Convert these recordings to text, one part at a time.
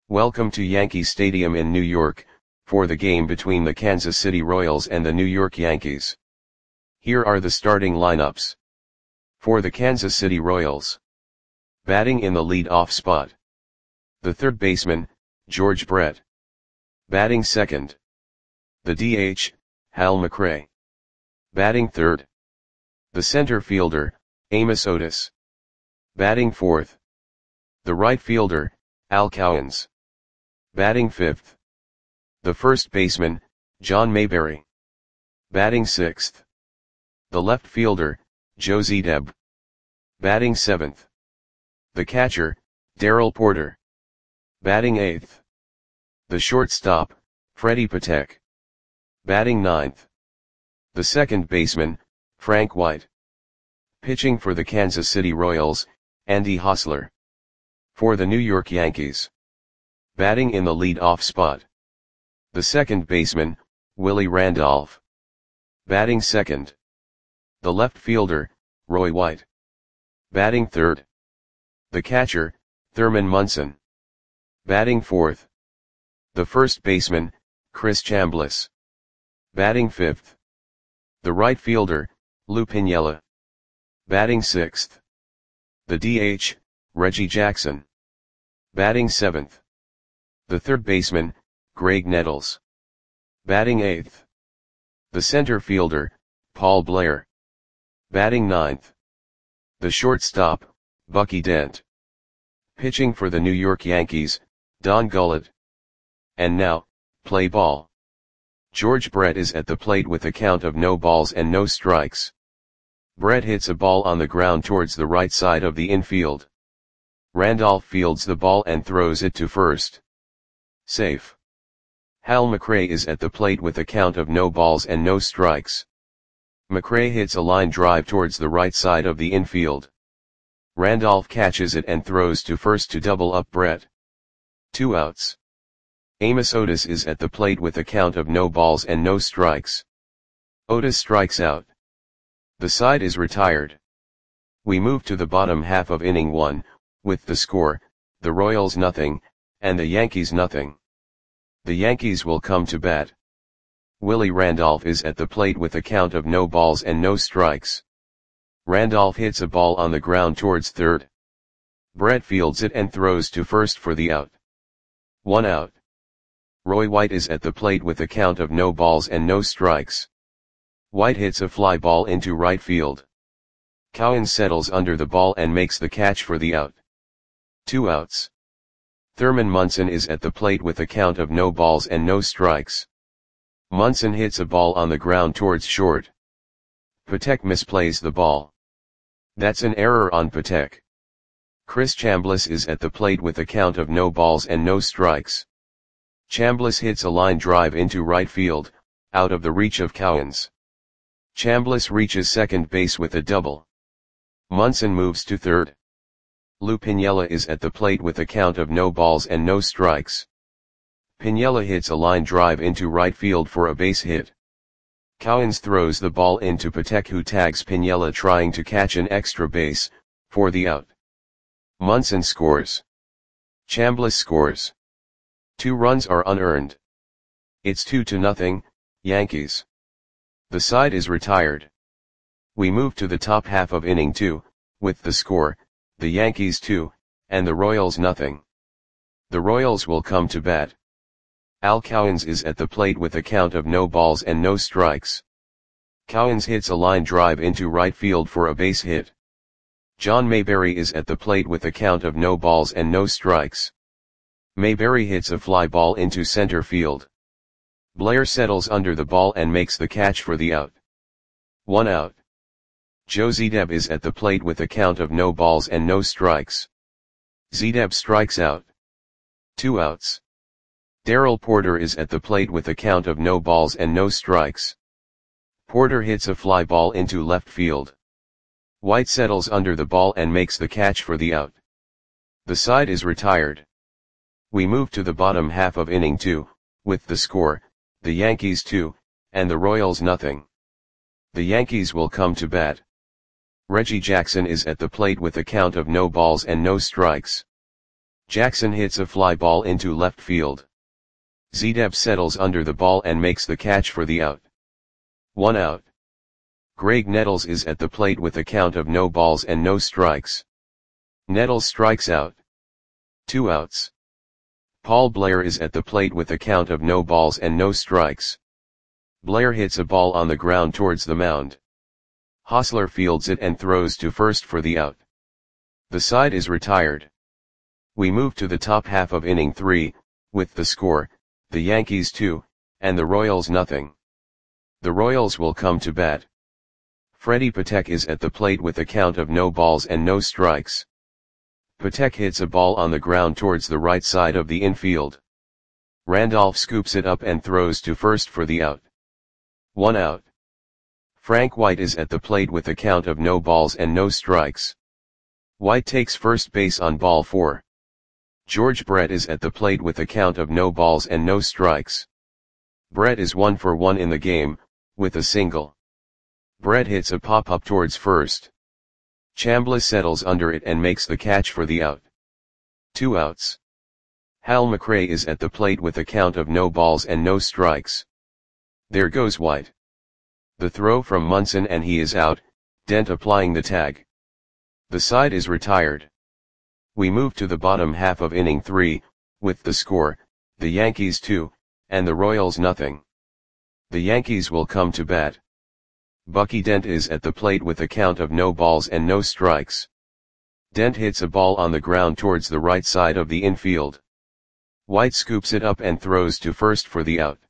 Welcome to Yankee Stadium in New York, for the game between the Kansas City Royals and the New York Yankees. Here are the starting lineups. For the Kansas City Royals. Batting in the lead-off spot. The third baseman, George Brett. Batting second. The DH, Hal McRae. Batting third. The center fielder, Amos Otis. Batting fourth. The right fielder, Al Cowens. Batting fifth. The first baseman, John Mayberry. Batting sixth. The left fielder, Joe Zedeb. Batting seventh. The catcher, Darrell Porter. Batting eighth. The shortstop, Freddie Patek. Batting ninth. The second baseman, Frank White. Pitching for the Kansas City Royals, Andy Hosler. For the New York Yankees. Batting in the lead-off spot. The second baseman, Willie Randolph. Batting second. The left fielder, Roy White. Batting third. The catcher, Thurman Munson. Batting fourth. The first baseman, Chris Chambliss. Batting fifth. The right fielder, Lou Piniella. Batting sixth. The DH, Reggie Jackson. Batting seventh. The third baseman, Greg Nettles. Batting eighth. The center fielder, Paul Blair. Batting ninth. The shortstop, Bucky Dent. Pitching for the New York Yankees, Don Gullett. And now, play ball. George Brett is at the plate with a count of no balls and no strikes. Brett hits a ball on the ground towards the right side of the infield. Randolph fields the ball and throws it to first. Safe. Hal McRae is at the plate with a count of no balls and no strikes. McRae hits a line drive towards the right side of the infield. Randolph catches it and throws to first to double up Brett. 2 outs. Amos Otis is at the plate with a count of no balls and no strikes. Otis strikes out. The side is retired. We move to the bottom half of inning 1, with the score, the Royals nothing, and the Yankees nothing. The Yankees will come to bat. Willie Randolph is at the plate with a count of no balls and no strikes. Randolph hits a ball on the ground towards third. Brett fields it and throws to first for the out. 1 out. Roy White is at the plate with a count of no balls and no strikes. White hits a fly ball into right field. Cowens settles under the ball and makes the catch for the out. 2 outs. Thurman Munson is at the plate with a count of no balls and no strikes. Munson hits a ball on the ground towards short. Patek misplays the ball. That's an error on Patek. Chris Chambliss is at the plate with a count of no balls and no strikes. Chambliss hits a line drive into right field, out of the reach of Cowens. Chambliss reaches second base with a double. Munson moves to third. Lou Piniella is at the plate with a count of no balls and no strikes. Piniella hits a line drive into right field for a base hit. Cowens throws the ball into Patek, who tags Piniella trying to catch an extra base, for the out. Munson scores. Chambliss scores. 2 runs are unearned. It's 2-0, Yankees. The side is retired. We move to the top half of inning 2, with the score, the Yankees 2, and the Royals nothing. The Royals will come to bat. Al Cowens is at the plate with a count of no balls and no strikes. Cowens hits a line drive into right field for a base hit. John Mayberry is at the plate with a count of no balls and no strikes. Mayberry hits a fly ball into center field. Blair settles under the ball and makes the catch for the out. 1 out. Joe Zedeb is at the plate with a count of no balls and no strikes. Zedeb strikes out. 2 outs. Darrell Porter is at the plate with a count of no balls and no strikes. Porter hits a fly ball into left field. White settles under the ball and makes the catch for the out. The side is retired. We move to the bottom half of inning 2, with the score, the Yankees 2, and the Royals nothing. The Yankees will come to bat. Reggie Jackson is at the plate with a count of no balls and no strikes. Jackson hits a fly ball into left field. Zedeb settles under the ball and makes the catch for the out. 1 out. Greg Nettles is at the plate with a count of no balls and no strikes. Nettles strikes out. 2 outs. Paul Blair is at the plate with a count of no balls and no strikes. Blair hits a ball on the ground towards the mound. Hosler fields it and throws to first for the out. The side is retired. We move to the top half of inning 3, with the score, the Yankees 2, and the Royals nothing. The Royals will come to bat. Freddie Patek is at the plate with a count of no balls and no strikes. Patek hits a ball on the ground towards the right side of the infield. Randolph scoops it up and throws to first for the out. 1 out. Frank White is at the plate with a count of no balls and no strikes. White takes first base on ball 4. George Brett is at the plate with a count of no balls and no strikes. Brett is 1 for 1 in the game, with a single. Brett hits a pop-up towards first. Chambliss settles under it and makes the catch for the out. 2 outs. Hal McRae is at the plate with a count of no balls and no strikes. There goes White. The throw from Munson and he is out, Dent applying the tag. The side is retired. We move to the bottom half of inning 3, with the score, the Yankees 2, and the Royals nothing. The Yankees will come to bat. Bucky Dent is at the plate with a count of no balls and no strikes. Dent hits a ball on the ground towards the right side of the infield. White scoops it up and throws to first for the out.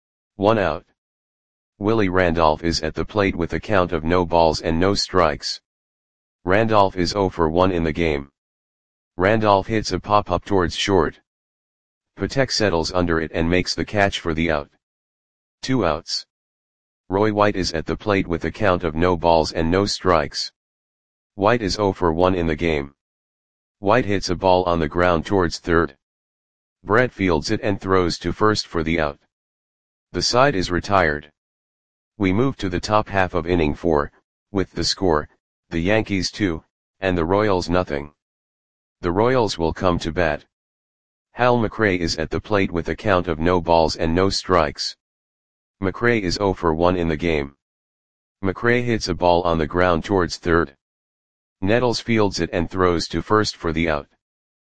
1 out. Willie Randolph is at the plate with a count of no balls and no strikes. Randolph is 0 for 1 in the game. Randolph hits a pop-up towards short. Patek settles under it and makes the catch for the out. 2 outs. Roy White is at the plate with a count of no balls and no strikes. White is 0 for 1 in the game. White hits a ball on the ground towards third. Brett fields it and throws to first for the out. The side is retired. We move to the top half of inning 4, with the score, the Yankees 2, and the Royals nothing. The Royals will come to bat. Hal McRae is at the plate with a count of no balls and no strikes. McRae is 0 for 1 in the game. McRae hits a ball on the ground towards third. Nettles fields it and throws to first for the out.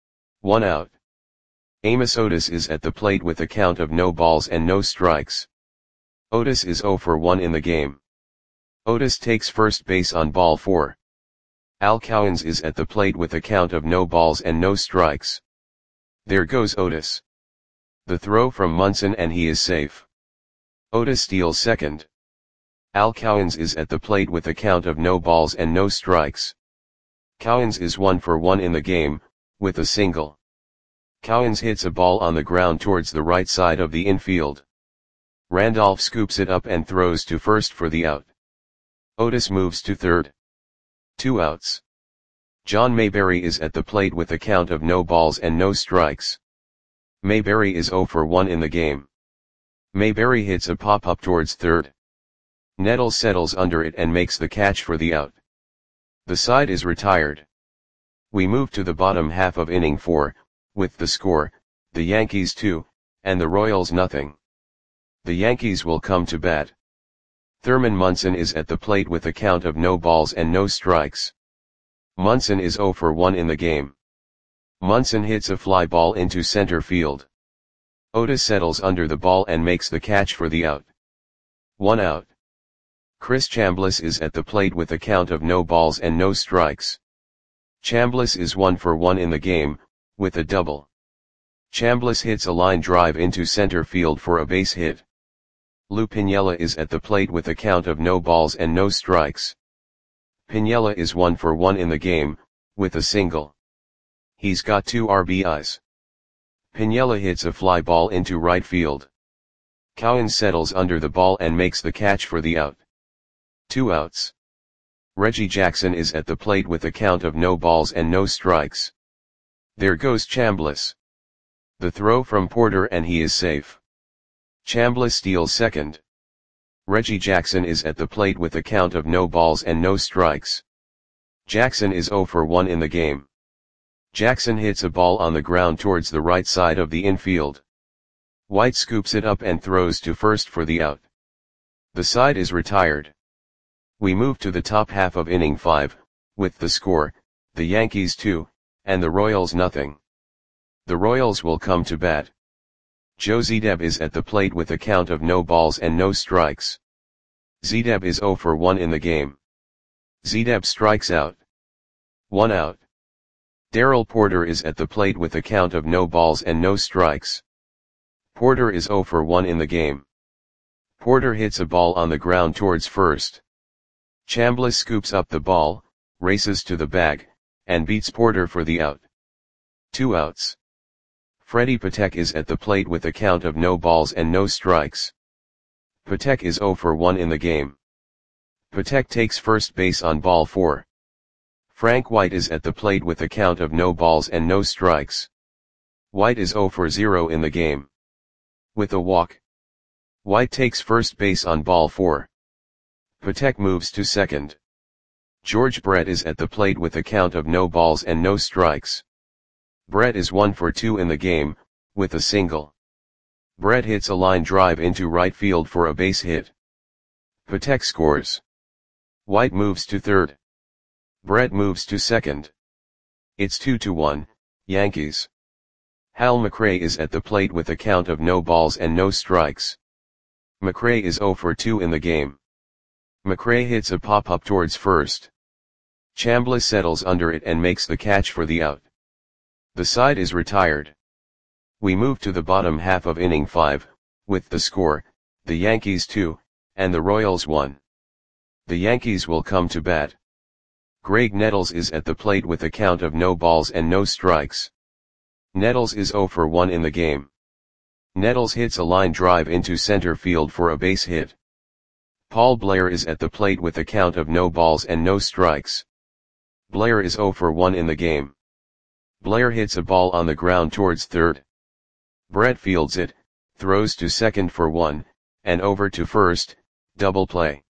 1 out. Amos Otis is at the plate with a count of no balls and no strikes. Otis is 0 for 1 in the game. Otis takes first base on ball 4. Al Cowens is at the plate with a count of no balls and no strikes. There goes Otis. The throw from Munson and he is safe. Otis steals second. Al Cowens is at the plate with a count of no balls and no strikes. Cowens is 1 for 1 in the game, with a single. Cowens hits a ball on the ground towards the right side of the infield. Randolph scoops it up and throws to first for the out. Otis moves to third. 2 outs. John Mayberry is at the plate with a count of no balls and no strikes. Mayberry is 0 for 1 in the game. Mayberry hits a pop-up towards third. Nettles settles under it and makes the catch for the out. The side is retired. We move to the bottom half of inning 4, with the score, the Yankees 2, and the Royals nothing. The Yankees will come to bat. Thurman Munson is at the plate with a count of no balls and no strikes. Munson is 0 for 1 in the game. Munson hits a fly ball into center field. Otis settles under the ball and makes the catch for the out. 1 out. Chris Chambliss is at the plate with a count of no balls and no strikes. Chambliss is 1 for 1 in the game, with a double. Chambliss hits a line drive into center field for a base hit. Lou Piniella is at the plate with a count of no balls and no strikes. Piniella is 1 for 1 in the game, with a single. He's got 2 RBIs. Piniella hits a fly ball into right field. Cowens settles under the ball and makes the catch for the out. 2 outs. Reggie Jackson is at the plate with a count of no balls and no strikes. There goes Chambliss. The throw from Porter and he is safe. Chambliss steals second. Reggie Jackson is at the plate with a count of no balls and no strikes. Jackson is 0 for 1 in the game. Jackson hits a ball on the ground towards the right side of the infield. White scoops it up and throws to first for the out. The side is retired. We move to the top half of inning 5, with the score, the Yankees 2, and the Royals nothing. The Royals will come to bat. Joe Zedeb is at the plate with a count of no balls and no strikes. Zedeb is 0 for 1 in the game. Zedeb strikes out. 1 out. Darrell Porter is at the plate with a count of no balls and no strikes. Porter is 0 for 1 in the game. Porter hits a ball on the ground towards first. Chambliss scoops up the ball, races to the bag, and beats Porter for the out. 2 outs. Freddie Patek is at the plate with a count of no balls and no strikes. Patek is 0 for 1 in the game. Patek takes first base on ball 4. Frank White is at the plate with a count of no balls and no strikes. White is 0 for 0 in the game. With a walk, White takes first base on ball 4. Patek moves to second. George Brett is at the plate with a count of no balls and no strikes. Brett is 1 for 2 in the game, with a single. Brett hits a line drive into right field for a base hit. Patek scores. White moves to third. Brett moves to second. It's 2-1, Yankees. Hal McRae is at the plate with a count of no balls and no strikes. McRae is 0 for 2 in the game. McRae hits a pop-up towards first. Chambliss settles under it and makes the catch for the out. The side is retired. We move to the bottom half of inning 5, with the score, the Yankees 2, and the Royals 1. The Yankees will come to bat. Greg Nettles is at the plate with a count of no balls and no strikes. Nettles is 0 for 1 in the game. Nettles hits a line drive into center field for a base hit. Paul Blair is at the plate with a count of no balls and no strikes. Blair is 0 for 1 in the game. Blair hits a ball on the ground towards third. Brett fields it, throws to second for 1, and over to first, double play.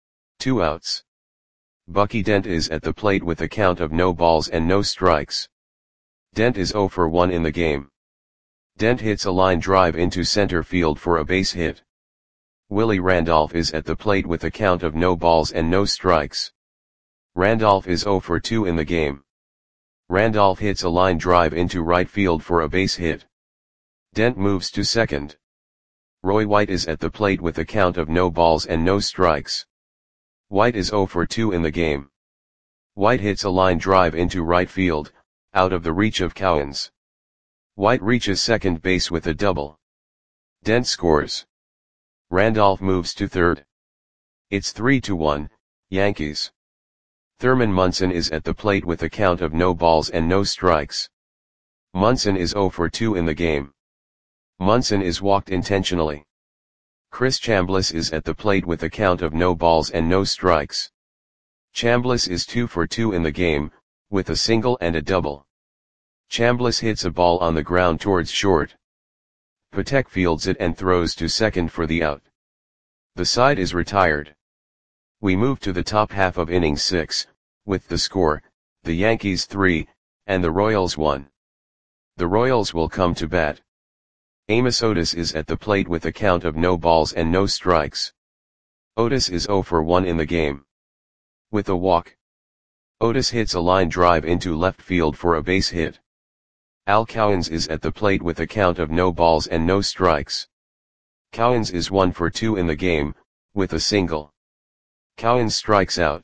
2 outs. Bucky Dent is at the plate with a count of no balls and no strikes. Dent is 0 for 1 in the game. Dent hits a line drive into center field for a base hit. Willie Randolph is at the plate with a count of no balls and no strikes. Randolph is 0 for 2 in the game. Randolph hits a line drive into right field for a base hit. Dent moves to second. Roy White is at the plate with a count of no balls and no strikes. White is 0 for 2 in the game. White hits a line drive into right field, out of the reach of Cowens. White reaches second base with a double. Dent scores. Randolph moves to third. It's 3-1, Yankees. Thurman Munson is at the plate with a count of no balls and no strikes. Munson is 0 for 2 in the game. Munson is walked intentionally. Chris Chambliss is at the plate with a count of no balls and no strikes. Chambliss is 2 for 2 in the game, with a single and a double. Chambliss hits a ball on the ground towards short. Patek fields it and throws to second for the out. The side is retired. We move to the top half of inning 6, with the score, the Yankees 3, and the Royals 1. The Royals will come to bat. Amos Otis is at the plate with a count of no balls and no strikes. Otis is 0 for 1 in the game. With a walk, Otis hits a line drive into left field for a base hit. Al Cowens is at the plate with a count of no balls and no strikes. Cowens is 1 for 2 in the game, with a single. Cowens strikes out.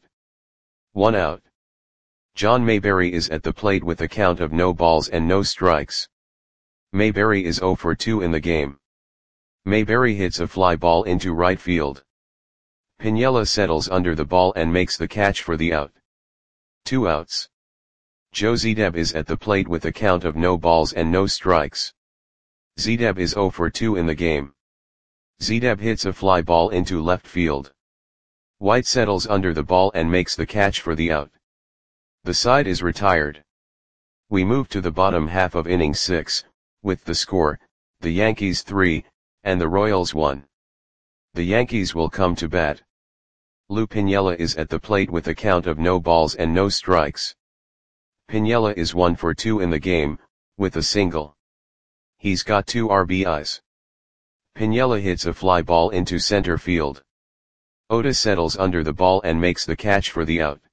1 out. John Mayberry is at the plate with a count of no balls and no strikes. Mayberry is 0 for 2 in the game. Mayberry hits a fly ball into right field. Piniella settles under the ball and makes the catch for the out. 2 outs. Joe Zedeb is at the plate with a count of no balls and no strikes. Zedeb is 0 for 2 in the game. Zedeb hits a fly ball into left field. White settles under the ball and makes the catch for the out. The side is retired. We move to the bottom half of inning 6, with the score, the Yankees 3, and the Royals 1. The Yankees will come to bat. Lou Piniella is at the plate with a count of no balls and no strikes. Piniella is 1 for 2 in the game, with a single. He's got 2 RBIs. Piniella hits a fly ball into center field. Otis settles under the ball and makes the catch for the out.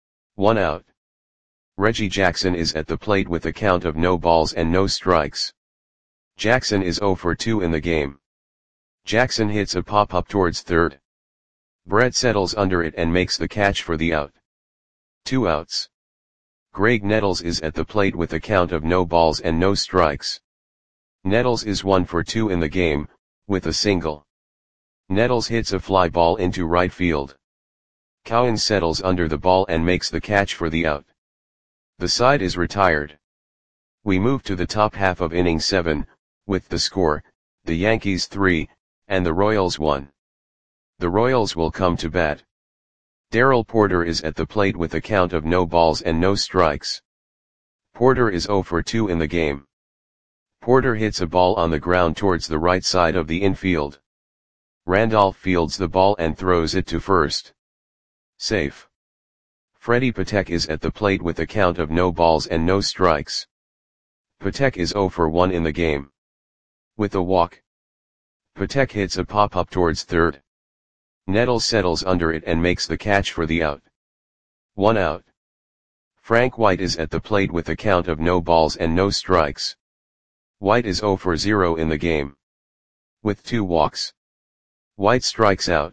1 out. Reggie Jackson is at the plate with a count of no balls and no strikes. Jackson is 0 for 2 in the game. Jackson hits a pop-up towards third. Brett settles under it and makes the catch for the out. 2 outs. Greg Nettles is at the plate with a count of no balls and no strikes. Nettles is 1 for 2 in the game, with a single. Nettles hits a fly ball into right field. Cowan settles under the ball and makes the catch for the out. The side is retired. We move to the top half of inning 7, with the score, the Yankees 3, and the Royals 1. The Royals will come to bat. Darrell Porter is at the plate with a count of no balls and no strikes. Porter is 0 for 2 in the game. Porter hits a ball on the ground towards the right side of the infield. Randolph fields the ball and throws it to first. Safe. Freddie Patek is at the plate with a count of no balls and no strikes. Patek is 0 for 1 in the game. With a walk. Patek hits a pop-up towards third. Nettles settles under it and makes the catch for the out. 1 out. Frank White is at the plate with a count of no balls and no strikes. White is 0 for 0 in the game. With 2 walks. White strikes out.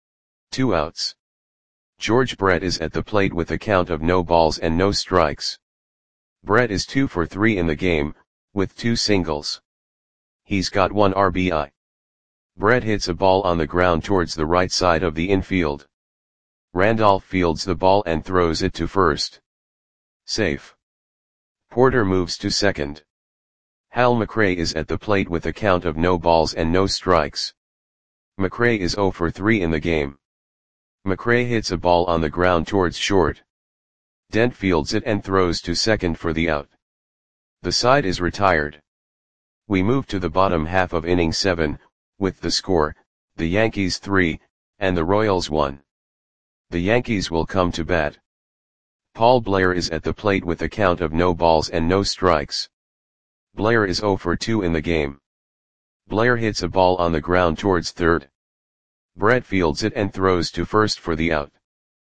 2 outs. George Brett is at the plate with a count of no balls and no strikes. Brett is 2 for 3 in the game, with 2 singles. He's got 1 RBI. Brett hits a ball on the ground towards the right side of the infield. Randolph fields the ball and throws it to first. Safe. Porter moves to second. Hal McRae is at the plate with a count of no balls and no strikes. McRae is 0 for 3 in the game. McRae hits a ball on the ground towards short. Dent fields it and throws to second for the out. The side is retired. We move to the bottom half of inning 7, with the score, the Yankees 3, and the Royals 1. The Yankees will come to bat. Paul Blair is at the plate with a count of no balls and no strikes. Blair is 0 for 2 in the game. Blair hits a ball on the ground towards third. Brett fields it and throws to first for the out.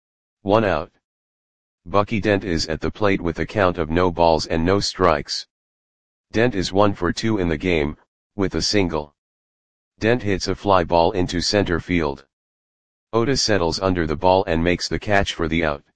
1 out. Bucky Dent is at the plate with a count of no balls and no strikes. Dent is 1 for 2 in the game, with a single. Dent hits a fly ball into center field. Otis settles under the ball and makes the catch for the out.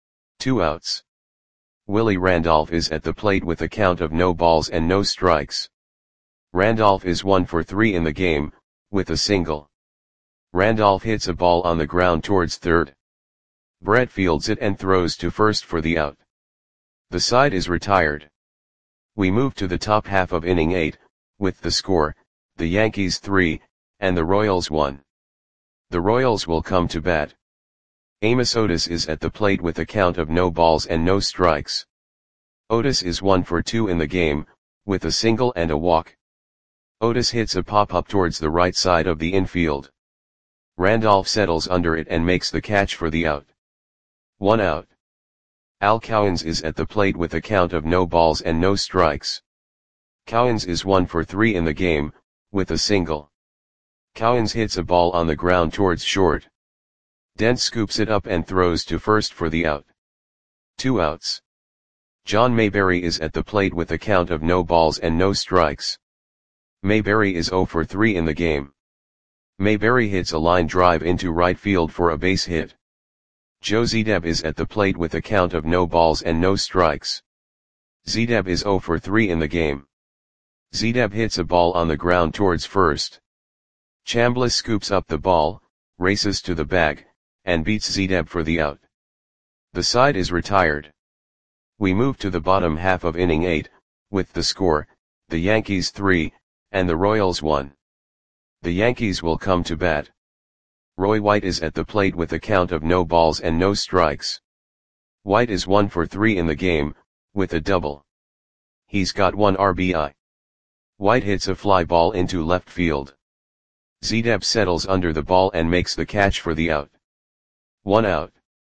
2 outs. Willie Randolph is at the plate with a count of no balls and no strikes. Randolph is 1 for 3 in the game, with a single. Randolph hits a ball on the ground towards third. Brett fields it and throws to first for the out. The side is retired. We move to the top half of inning 8, with the score, the Yankees 3, and the Royals 1. The Royals will come to bat. Amos Otis is at the plate with a count of no balls and no strikes. Otis is 1 for 2 in the game, with a single and a walk. Otis hits a pop-up towards the right side of the infield. Randolph settles under it and makes the catch for the out. 1 out. Al Cowens is at the plate with a count of no balls and no strikes. Cowens is 1 for 3 in the game, with a single. Cowens hits a ball on the ground towards short. Dent scoops it up and throws to first for the out. 2 outs. John Mayberry is at the plate with a count of no balls and no strikes. Mayberry is 0 for 3 in the game. Mayberry hits a line drive into right field for a base hit. Joe Zedeb is at the plate with a count of no balls and no strikes. Zedeb is 0 for 3 in the game. Zedeb hits a ball on the ground towards first. Chambliss scoops up the ball, races to the bag, and beats Zedeb for the out. The side is retired. We move to the bottom half of inning 8, with the score, the Yankees 3, and the Royals 1. The Yankees will come to bat. Roy White is at the plate with a count of no balls and no strikes. White is 1 for 3 in the game, with a double. He's got 1 RBI. White hits a fly ball into left field. Zedeb settles under the ball and makes the catch for the out. 1 out.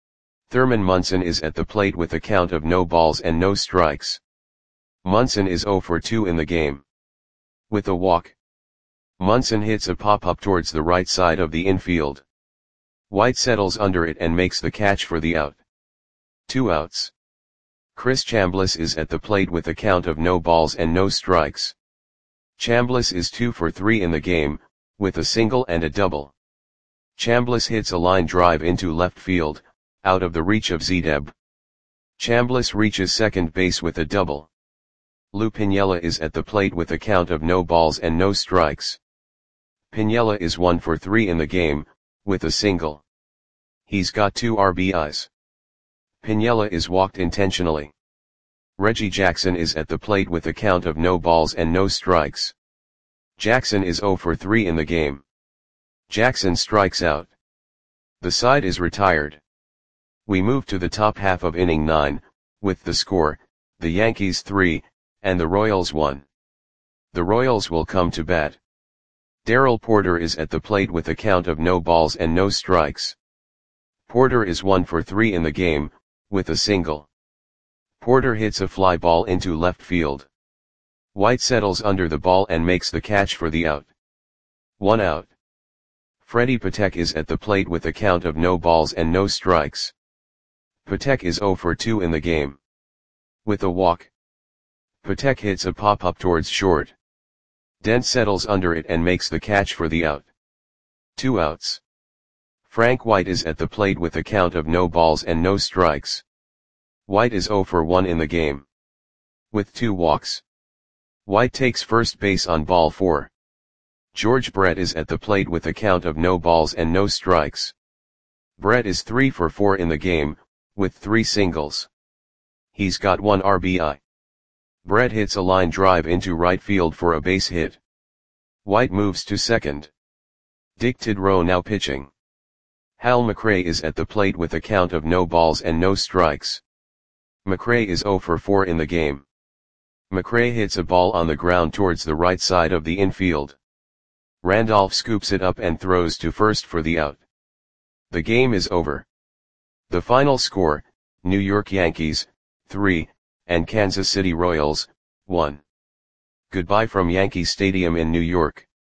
Thurman Munson is at the plate with a count of no balls and no strikes. Munson is 0 for 2 in the game. With a walk, Munson hits a pop-up towards the right side of the infield. White settles under it and makes the catch for the out. 2 outs. Chris Chambliss is at the plate with a count of no balls and no strikes. Chambliss is 2 for 3 in the game, with a single and a double. Chambliss hits a line drive into left field, out of the reach of Zedeb. Chambliss reaches second base with a double. Lou Piniella is at the plate with a count of no balls and no strikes. Piniella is 1 for 3 in the game, with a single. He's got 2 RBIs. Piniella is walked intentionally. Reggie Jackson is at the plate with a count of no balls and no strikes. Jackson is 0 for 3 in the game. Jackson strikes out. The side is retired. We move to the top half of inning 9, with the score, the Yankees 3, and the Royals 1. The Royals will come to bat. Darrell Porter is at the plate with a count of no balls and no strikes. Porter is 1 for 3 in the game, with a single. Porter hits a fly ball into left field. White settles under the ball and makes the catch for the out. 1 out. Freddie Patek is at the plate with a count of no balls and no strikes. Patek is 0 for 2 in the game. With a walk, Patek hits a pop-up towards short. Dent settles under it and makes the catch for the out. 2 outs. Frank White is at the plate with a count of no balls and no strikes. White is 0 for 1 in the game. With 2 walks, White takes first base on ball 4. George Brett is at the plate with a count of no balls and no strikes. Brett is 3 for 4 in the game, with 3 singles. He's got 1 RBI. Brett hits a line drive into right field for a base hit. White moves to second. Dick Tidrow now pitching. Hal McRae is at the plate with a count of no balls and no strikes. McRae is 0 for 4 in the game. McRae hits a ball on the ground towards the right side of the infield. Randolph scoops it up and throws to first for the out. The game is over. The final score, New York Yankees, 3, and Kansas City Royals, 1. Goodbye from Yankee Stadium in New York.